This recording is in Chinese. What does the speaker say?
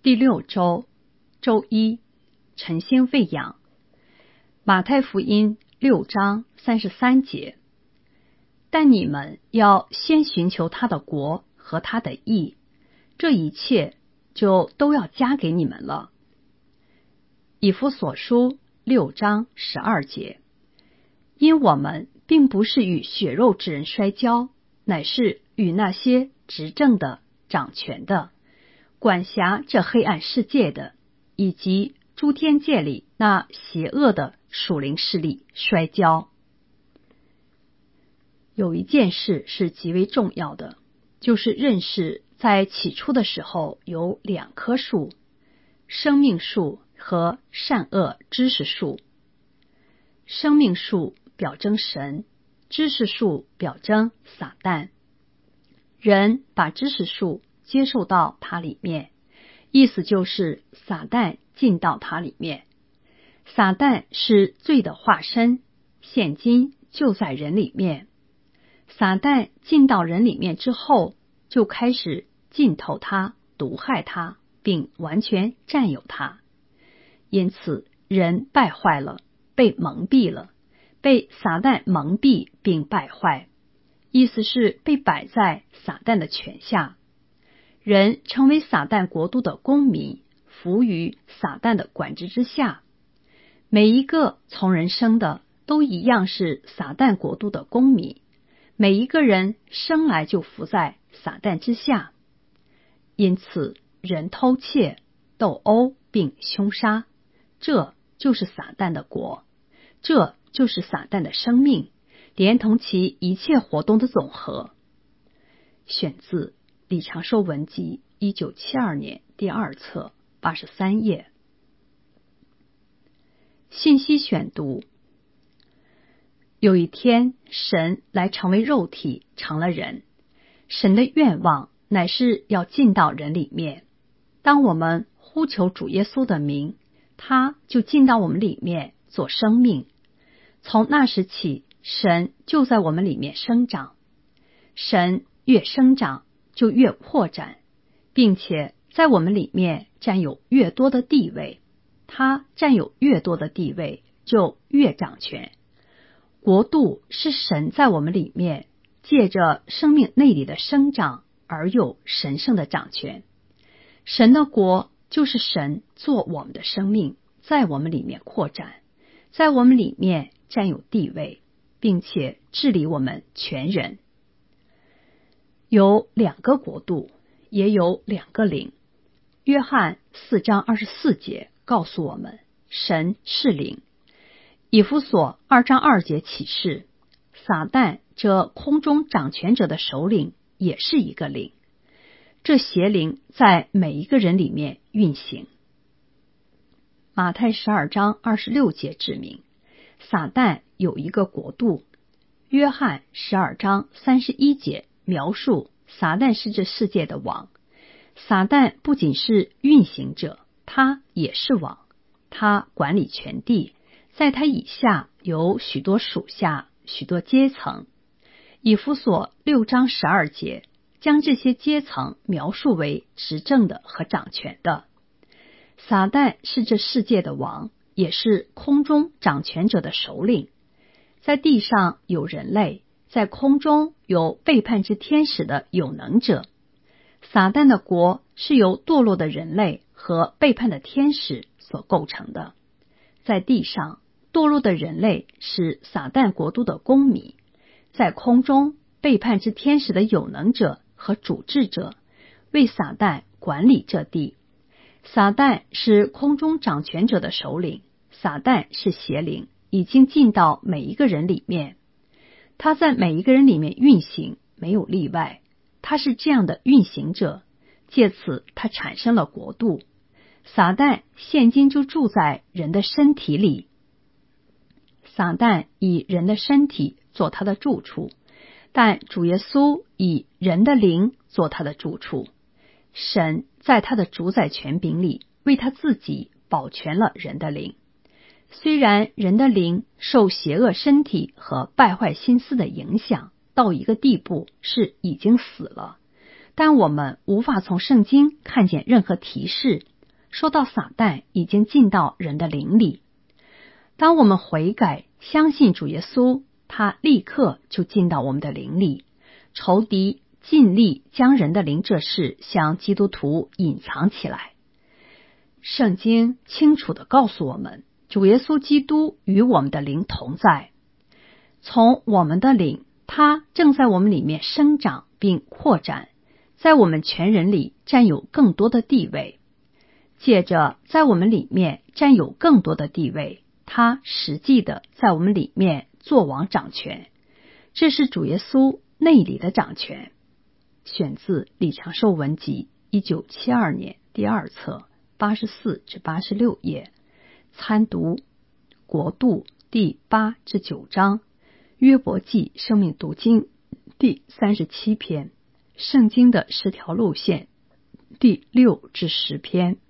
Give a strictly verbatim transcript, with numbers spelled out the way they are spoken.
第六周，周一，晨星喂养。马太福音六章三十三节。但你们要先寻求他的国和他的义，这一切就都要加给你们了。以弗所书六章十二节。因我们并不是与血肉之人摔跤，乃是与那些执政的、掌权的、管辖这黑暗世界的，以及诸天界里那邪恶的属灵势力摔跤。有一件事是极为重要的，就是认识在起初的时候有两棵树，生命树和善恶知识树。生命树表征神，知识树表征撒旦。人把知识树接受到它里面，意思就是撒旦进到它里面。撒旦是罪的化身，现今就在人里面。撒旦进到人里面之后，就开始浸透他，毒害他，并完全占有他。因此人败坏了，被蒙蔽了，被撒旦蒙蔽并败坏，意思是被摆在撒旦的权下。人成为撒旦国度的公民，服于撒旦的管制之下。每一个从人生的都一样是撒旦国度的公民，每一个人生来就服在撒旦之下。因此人偷窃、斗殴并凶杀，这就是撒旦的国，这就是撒旦的生命，连同其一切活动的总和。选自李长寿文集一九七二年第二册八十三页。信息选读。有一天，神来成为肉体，成了人。神的愿望乃是要进到人里面。当我们呼求主耶稣的名，他就进到我们里面做生命。从那时起，神就在我们里面生长。神越生长，就越扩展，并且在我们里面占有越多的地位。他占有越多的地位，就越掌权。国度是神在我们里面借着生命内里的生长而有神圣的掌权。神的国就是神做我们的生命，在我们里面扩展，在我们里面占有地位，并且治理我们全人。有两个国度，也有两个灵。约翰四章二十四节告诉我们，神是灵。以弗所二章二节启示，撒旦这空中掌权者的首领也是一个灵，这邪灵在每一个人里面运行。马太十二章二十六节指明，撒旦有一个国度。约翰十二章三十一节描述撒旦是这世界的王。撒旦不仅是运行者，他也是王，他管理全地，在他以下有许多属下，许多阶层。以弗所六章十二节将这些阶层描述为执政的和掌权的。撒旦是这世界的王，也是空中掌权者的首领。在地上有人类，在空中有背叛之天使的有能者。撒旦的国是由堕落的人类和背叛的天使所构成的。在地上，堕落的人类是撒旦国度的公民；在空中，背叛之天使的有能者和主治者为撒旦管理这地。撒旦是空中掌权者的首领，撒旦是邪灵，已经进到每一个人里面。他在每一个人里面运行，没有例外。他是这样的运行者，借此他产生了国度。撒旦现今就住在人的身体里。撒旦以人的身体做他的住处，但主耶稣以人的灵做他的住处。神在他的主宰权柄里为他自己保全了人的灵。虽然人的灵受邪恶身体和败坏心思的影响，到一个地步是已经死了，但我们无法从圣经看见任何提示说到撒旦已经进到人的灵里。当我们悔改，相信主耶稣，他立刻就进到我们的灵里。仇敌尽力将人的灵这事向基督徒隐藏起来。圣经清楚地告诉我们，主耶稣基督与我们的灵同在。从我们的灵，他正在我们里面生长并扩展，在我们全人里占有更多的地位。借着在我们里面占有更多的地位，他实际的在我们里面作王掌权。这是主耶稣内里的掌权。选自李长寿文集一九七二年第二册八十四至八十六页，参读国度第八至九章，约伯记生命读经第三十七篇，圣经的十条路线第六至十篇。